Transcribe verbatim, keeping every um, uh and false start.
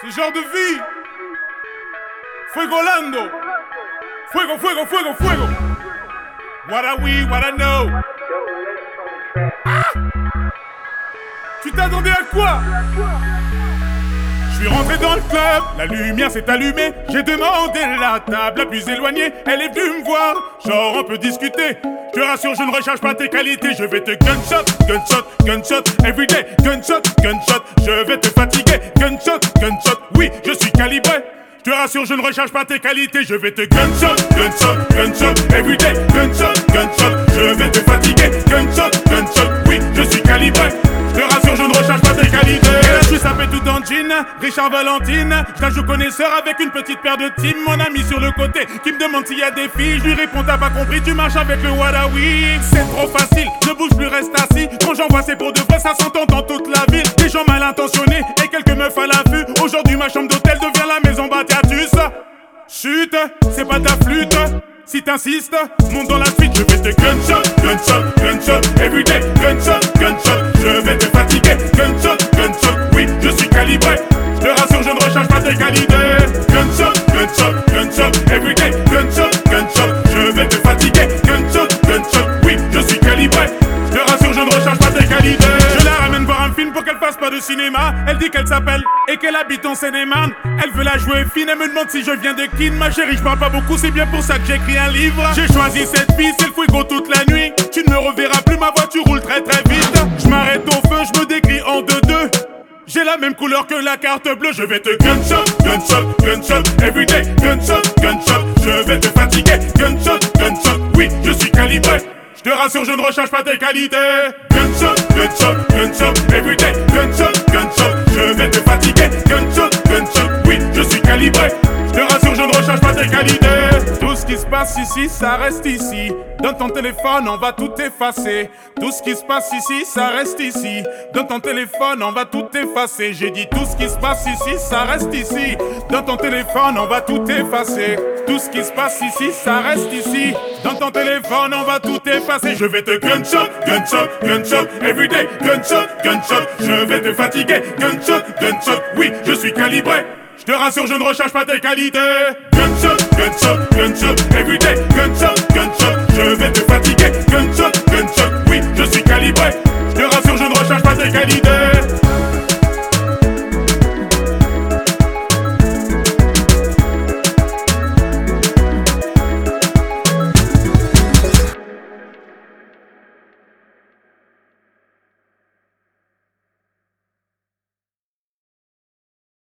Ce genre de vie. Fuegolando. Fuego, fuego, fuego, fuego. What are we, what I know. Ah! Tu t'attendais à quoi? Je suis rentré dans le club, la lumière s'est allumée. J'ai demandé la table la plus éloignée. Elle est venue me voir, genre on peut discuter. Je te rassure, je ne recherche pas tes qualités. Je vais te gunshot, gunshot, gunshot everyday. Gunshot, gunshot, je vais te fatiguer. Gunshot, gunshot, oui, je suis calibré. Je te rassure, je ne recherche pas tes qualités. Je vais te gunshot, gunshot, gunshot everyday. Gunshot, gunshot, je vais te fatiguer. Gunshot, gunshot, oui, je suis calibré. Je te rassure, je ne recherche pas tes qualités. Et là, je suis sapé tout en jean, Richard Valentine. Je la joue connaisseur avec une petite paire de team. Mon ami sur le côté qui me demande s'il y a des filles. Je lui réponds, t'as pas compris, tu marches avec le Wadawi. C'est trop facile, ne bouge plus, reste assis. Quand j'envoie c'est pour de vrai, ça s'entend dans toute la ville. Des gens mal intentionnés et quelques meufs à l'affût. Aujourd'hui, ma chambre d'hôtel devient la maison Batiatus. Chut, c'est pas ta flûte. Si t'insistes, monte dans la suite, je vais te gunshot, gunshot, gunshot, everyday, gunshot, gunshot, je vais te fatiguer, gunshot, gunshot, oui, je suis calibré, je te rassure, je ne recherche pas tes qualités, gunshot, gunshot, gunshot, everyday, gunshot, gunshot, je vais te fatiguer, gunshot, gunshot, oui, je suis calibré, je te rassure, je ne recherche pas tes qualités. Je la ramène voir un film pour qu'elle fasse pas de cinéma, elle dit qu'elle s'appelle et qu'elle habite en Seine-et-Marne. Elle veut la jouer fine, elle me demande si je viens de Kin. Ma chérie, je parle pas beaucoup, c'est bien pour ça que j'écris un livre. J'ai choisi cette fille, c'est le fuego toute la nuit. Tu ne me reverras plus, ma voiture roule très très vite. Je m'arrête au feu, je me décris en deux-deux. J'ai la même couleur que la carte bleue. Je vais te gunshot, gunshot, gunshot, everyday, gunshot, gunshot, je vais te fatiguer, gunshot, gunshot, oui, je suis calibré. Je te rassure, je ne recherche pas tes qualités. Gunshot, gunshot, gunshot, everyday, gunshot, gunshot, je vais te fatiguer, gunshot, gunshot, oui, je suis calibré. Je te rassure, je ne recherche pas tes qualités. Tout ce qui se passe ici, ça reste ici. Dans ton téléphone, on va tout effacer. Tout ce qui se passe ici, ça reste ici. Dans ton téléphone, on va tout effacer. J'ai dit tout ce qui se passe ici, ça reste ici. Dans ton téléphone, on va tout effacer. Tout ce qui se passe ici, ça reste ici. Dans ton téléphone, on va tout effacer. Je vais te gunshot, gunshot, gunshot, everyday, gunshot, gunshot, je vais te fatiguer, gunshot, gunshot, oui, je suis calibré. Je te rassure, je ne recherche pas tes qualités. Gunshot, gunshot, gunshot, everyday, gunshot, gunshot, je vais te fatiguer, gunshot, gunshot, oui, je suis calibré.